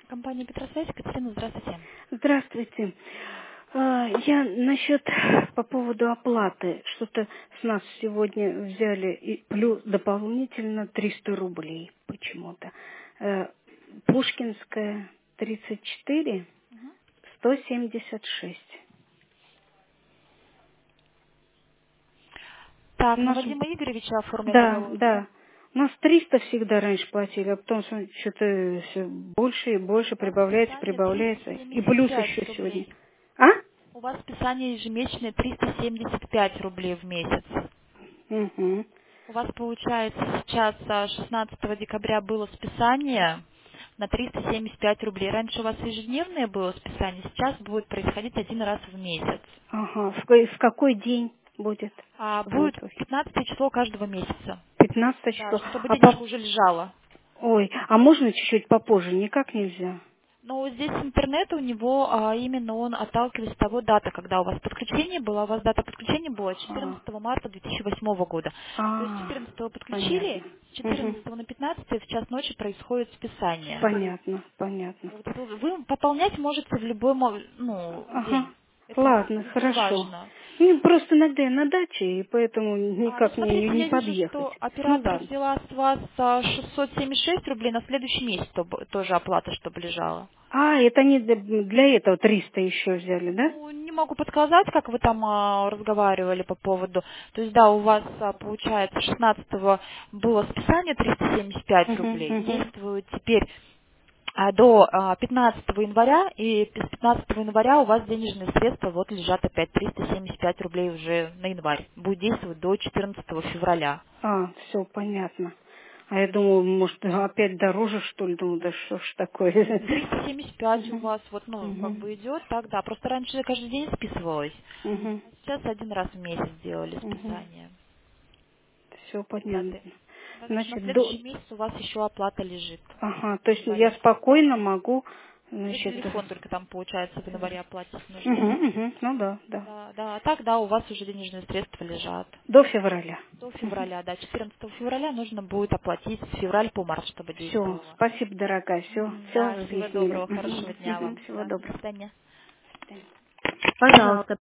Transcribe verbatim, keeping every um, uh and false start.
Компания Петросвязь, Екатерина, здравствуйте. Здравствуйте. А, Я насчет по поводу оплаты. Что-то с нас сегодня взяли и плюс дополнительно триста рублей почему-то. Э, Пушкинская, тридцать четыре, Мгм. сто семьдесят шесть. У Так, на нас, Вадима Игоревича оформлен да, договор, да? да. У нас триста всегда раньше платили, а потом что-то все больше и больше У вас прибавляется, списание прибавляется. триста И семьдесят плюс пять еще сегодня. рублей. А? У вас списание ежемесячное триста семьдесят пять рублей в месяц. Угу. У вас получается сейчас а, шестнадцатого декабря было списание на триста семьдесят пять рублей. Раньше у вас ежедневное было списание, сейчас будет происходить один раз в месяц. Ага. В, ка- в какой день будет? А Чтобы не будет платить? пятнадцатое число каждого месяца. Пятнадцатое Да, число. чтобы А денежка по... уже лежала. Ой, а можно чуть-чуть попозже? Никак нельзя. Но здесь интернет у него, а, именно он отталкивается от того дата, когда у вас подключение было. У вас дата подключения была А, четырнадцатого марта две тысячи восьмого года. То есть а, четырнадцатого подключили, понятно. с Угу. четырнадцатого на пятнадцатое в час ночи происходит списание. Понятно, понятно. Вот это вы пополнять можете в любой мо- ну, Ага. день. Это Ладно, не хорошо. важно. Ну, просто иногда я на даче, и поэтому А, ну никак мне не, смотрите, не я вижу, подъехать. что Ну оператор ладно. взяла с вас а, шестьсот семьдесят шесть рублей на следующий месяц, чтобы- тоже оплата, чтобы лежала. А, это они для для этого триста еще взяли, да? Ну, не могу подсказать, как вы там а, разговаривали по поводу. То есть, да, у вас, а, получается, шестнадцатого было списание триста семьдесят пять Угу, рублей. угу. Действует теперь а, до а, пятнадцатого января, и с пятнадцатого января у вас денежные средства вот лежат опять триста семьдесят пять рублей уже на январь. Будет действовать до четырнадцатого февраля. А, все понятно. А я думала, может, опять дороже, что ли? Думаю, да что ж такое. триста семьдесят пять у Мгм. вас вот, ну, как Мгм. бы идет, так, да. Просто раньше каждый день списывалось. Мгм. Сейчас один раз в месяц сделали Мгм. списание. Все понятно. Оплаты. Да, так что на Значит, до... следующий месяц у вас еще оплата лежит Ага, то в есть я январе. спокойно могу, За значит... телефон только там, получается, в январе оплатить нужно. Мгм, мгм. Ну да, да. Да, да. А так, да, у вас уже денежные средства лежат. До февраля. До февраля, да. четырнадцатого февраля нужно будет оплатить с февраля по март, чтобы Все, действовало. спасибо, дорогая. Все, Мгм, все да, всего разъяснили. доброго, Мгм, хорошего дня мгм. вам. Всего Да, до доброго. свидания. Пожалуйста.